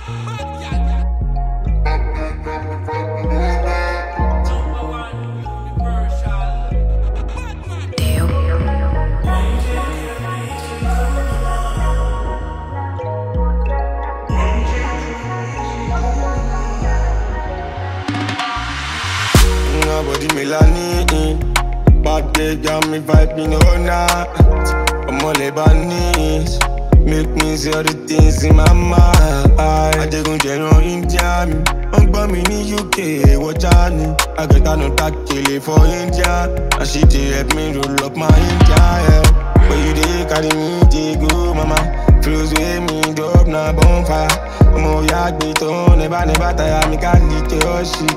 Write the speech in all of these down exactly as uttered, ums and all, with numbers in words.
Body melanin, bad day got me vibing all night. I'm all Lebanese, make me see all the things in my mind. I take on general India, I'm bombing in U K, watch out. I got another kill for India, and she dey help me roll up my India. Yeah. But you dey carry me, dey go, mama. Flows with me, drop na bonfire. Mo yagbe to, never never tire me, can't lead your shit.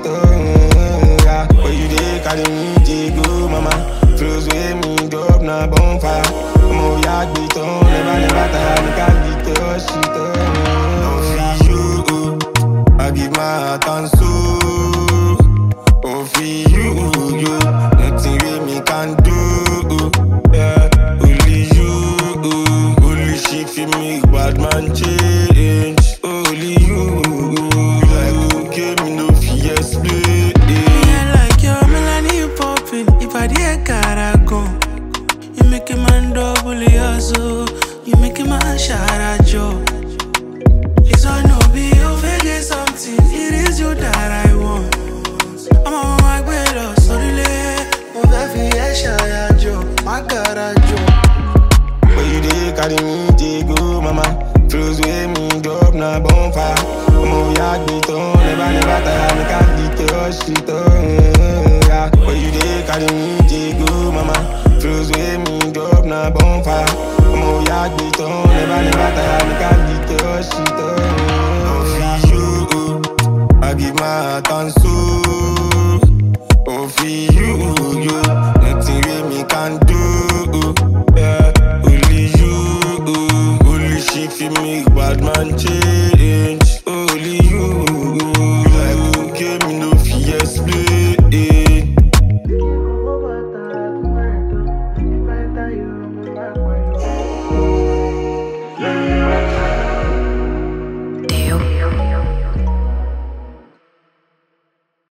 Yeah. But you dey carry me, dey go, mama. Flows with me, drop na bonfire. Mo yagbe to, never never tire me, can't lead your shit. Oh, for you, I give my heart and soul. Oh, for you, you, nothing with me can do. Yeah, only you, only she feel me, bad man change. Only you, like okay, me no fear explain. Yeah, like your melody you popping. If I did gotta go, you make a man double hustle. You make a man shout at you. It's all no be over something. It is you that I want. I'm on my way to Sorry, move every shout at you. My God, at you. But you dey carry me, dey go, mama. Flows with me, drop na bonfire. Mo yagbe to, never never tire me, can't lead your shit. Yeah. But you dey carry me, dey go, mama. Flows with me, drop na bonfire. Mo yagbe to, never never tire me, can't lead your shit. Oh, for you, I give my heart and soul. Oh, for you,